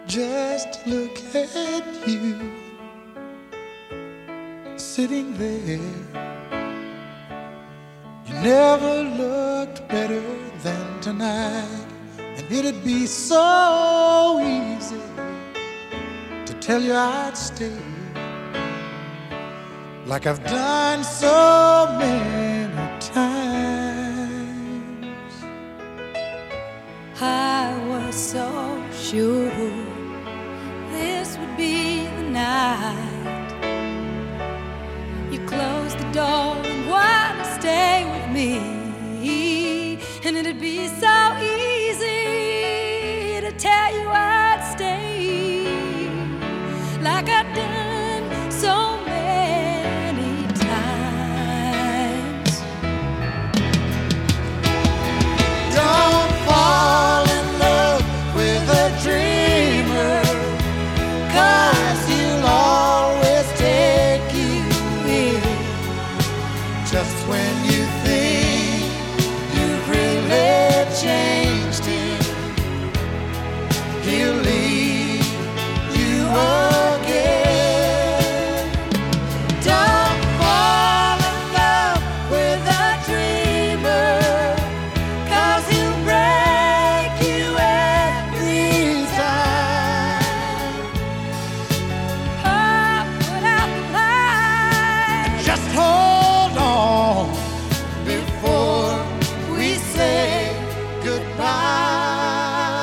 Just look at you sitting there. You never looked better than tonight, and it'd be so easy to tell you I'd stay, like I've done so many times. I was so sure this would be the night you closed the door and wanted to stay with me, and it'd be so easy to tell you I'd stay, like I've done so many times. Don't fall in love with a dreamer, 'cause he'll always take you in just when you think you've really changed him. He'll leave you again. Don't fall in love with a dreamer, 'cause he'll break you every time. Oh, put out the light. Just hold on before we say goodbye.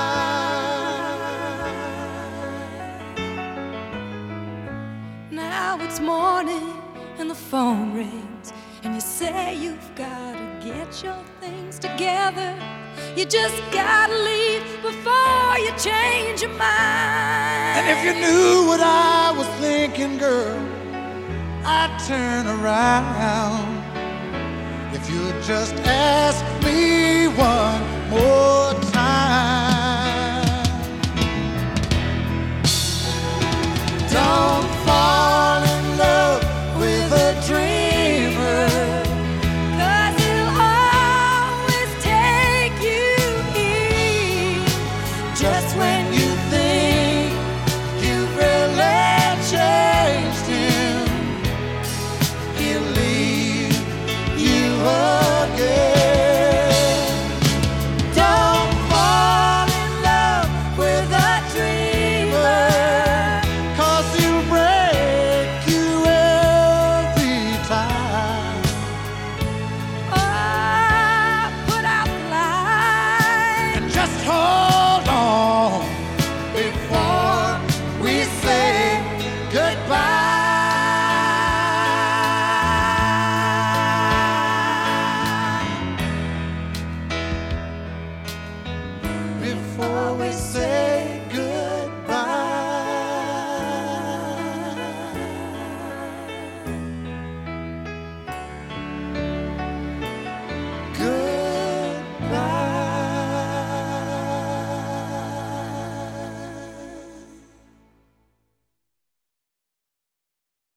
Now it's morning and the phone rings, and you say you've gotta get your things together. You just gotta leave before you change your mind. And if you knew what I was thinking, girl, I'd turn around. If you'd just ask me one more time. Don't fall in love with a dreamer, 'Cause he'll always take you in just when you think you've really changed him. He'll leave you again. Don't fall in love with a dreamer, 'cause he'll break you every time. Oh, put out the light. And just hold on before we say goodbye. Before we say